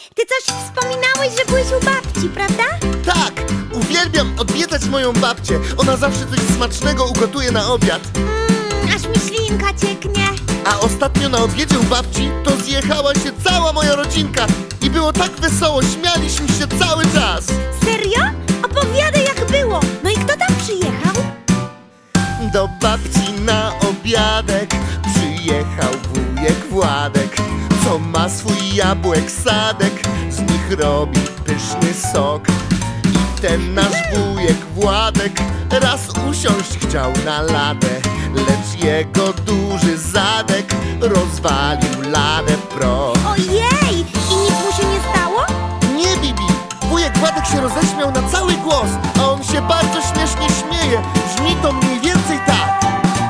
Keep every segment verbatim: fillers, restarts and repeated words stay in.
ty coś wspominałeś, że byłeś u babci, prawda? Tak, uwielbiam odwiedzać moją babcię. Ona zawsze coś smacznego ugotuje na obiad. Mmm, aż mi ślinka cieknie. A ostatnio na obiedzie u babci to zjechała się cała moja rodzinka. I było tak wesoło, śmialiśmy się cały czas. Serio? Opowiadaj, jak było. No i kto tam przyjechał? Do babci na obiadek przyjechał wujek Władek, co ma swój jabłek sadek, z nich robi pyszny sok. I ten nasz wujek Władek raz usiąść chciał na ladę, lecz jego duży zadek rozwalił ladę w proch. Ojej! I nic mu się nie stało? Nie, Bibi! Wujek Władek się roześmiał na cały głos, a on się bardzo śmiesznie śmieje. Brzmi to mniej więcej tak.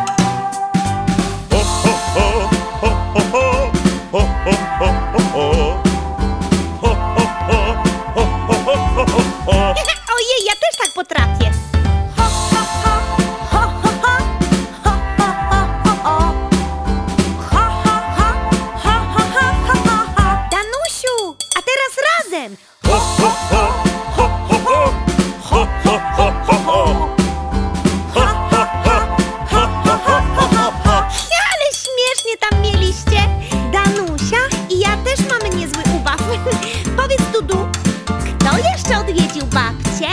Ojej, ja też tak potrafię. Ho, ho, ho, ho, ho, ho, ho, ho, ho, ho. Ho, ho, ho, ho, ho, ho, ho, ho. Danusiu, a teraz razem. Ho, ho, ho, ho, ho, ho. Ho, ho, ho, ho, ho. Ho, ho, ho, ho, ho, ho, ho, ho. Ale śmiesznie tam mieliście. Danusia i ja też mamy niezły ubaw. Powiedz, Dudu, kto jeszcze odwiedził babcię?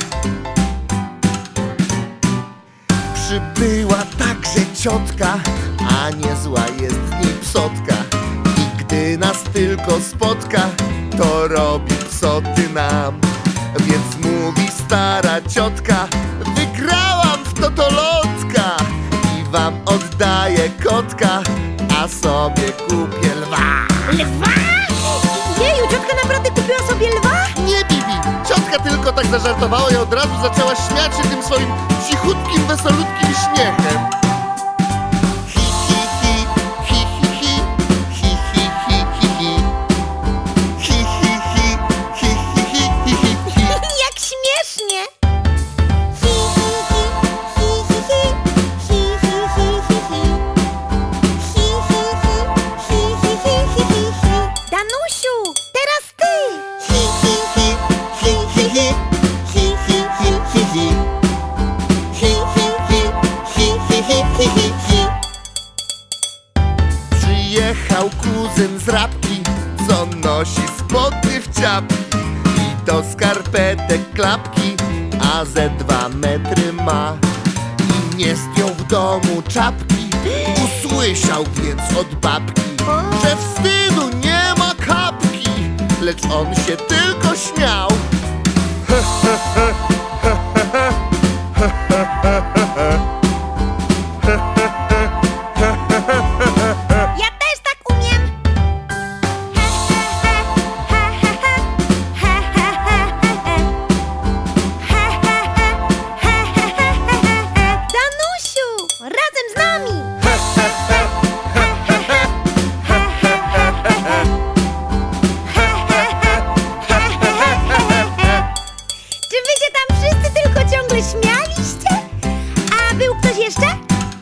Przybyła także ciotka, a niezła jest w niej psotka. I gdy nas tylko spotka, to robi psoty nam. Więc mówi stara ciotka: wygrałam w totolotka i wam oddaję kotka, a sobie kupię lwa. Lwa? Jeju, ciotka naprawdę kupiła sobie lwa? Nie, Bibi! Ciotka tylko tak zażartowała i od razu zaczęła śmiać się tym swoim cichutkim, wesolutkim śmiechem. Hi, hi, hi, hi, hi, hi, hi, hi, hi, hi, hi. Hi, hi, hi, hi, hi, hi, hi, hi, hi. Jak śmiesznie! Hi, hi, hi, hi, hi, hi, hi, hi, hi, hi, hi. Hi, hi, hi, hi, hi, hi, hi, hi, hi. Danusiu, teraz ty! Hi, hi, hi, hi, hi, hi, hi, hi, hi, hi, hi. Hi, hi, hi, hi, hi, hi, hi, hi, hi. Przyjechał kuzyn z Rabki, co nosi spodnie w ciapki i do skarpetek klapki, a ze dwa metry ma. I nie zdjął w domu czapki, usłyszał więc od babki, że wstydu nie ma kapki, lecz on się tylko śmiał. Ja też tak umiem! He, he, he, he, he, he, he, he, he. He, he, he, he, he, he, he, he. Danusiu, razem z nami! He, he, he, he, he, he, he, he, he, he. He, he, he, he, he, he, he, he. Czy wy się tam wszyscy tylko ciągle śmialiście? A był ktoś jeszcze?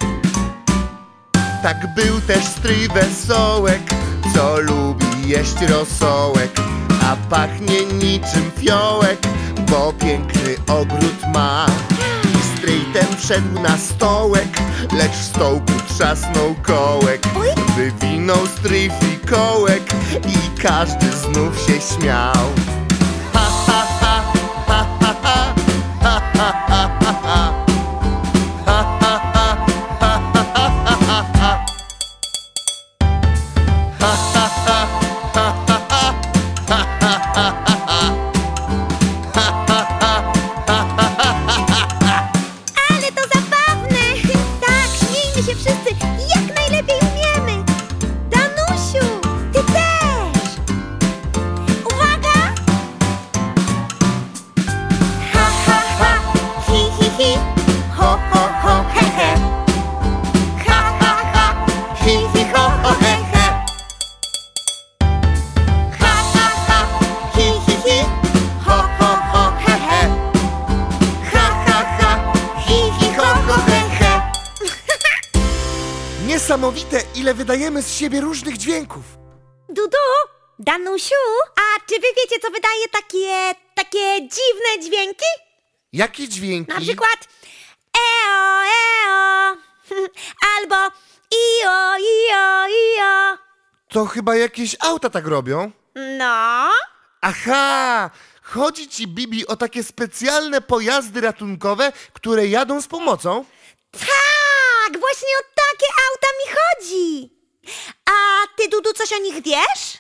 Tak był też stryj Wesołek, co lubi jeść rosołek, a pachnie niczym fiołek, bo piękny ogród ma. I stryj ten wszedł na stołek, lecz w stołku trzasnął kołek. Oj. Wywinął stryj fikołek i każdy znów się śmiał. Ha, ha, ha, ha, ha, ha, ha, ha, ha, ha, ha. Ha, ha, ha, ha, ha, ha, ha, ha. Ha, ha, ha, ha, ha, ha, ha, ha, ha, ha. Ha, ha, ha, ha, ha, ha, ha. Ale to zabawne! Tak, śmiejmy się wszyscy jak najlepiej umiemy! Danusiu, ty też! Uwaga! Ha, ha, ha, hi, hi, hi, ho, ho, ho, he, he. Ha, ha, ha, hi, hi, ho, ho, he, he. Ha, ha, ha, hi, hi, hi, ho, ho, ho, he, he. Ha, ha, ha, hi, hi, ho, ho, he, he. Niesamowite, ile wydajemy z siebie różnych dźwięków. Dudu, Danusiu, a czy wy wiecie, co wydaje takie, takie dziwne dźwięki? Jakie dźwięki? Na przykład eo, eo, albo io, io, io. To chyba jakieś auta tak robią. No, Aha! Chodzi ci, Bibi, o takie specjalne pojazdy ratunkowe, które jadą z pomocą? tak, właśnie o takie auta mi chodzi. A ty, Dudu, coś o nich wiesz?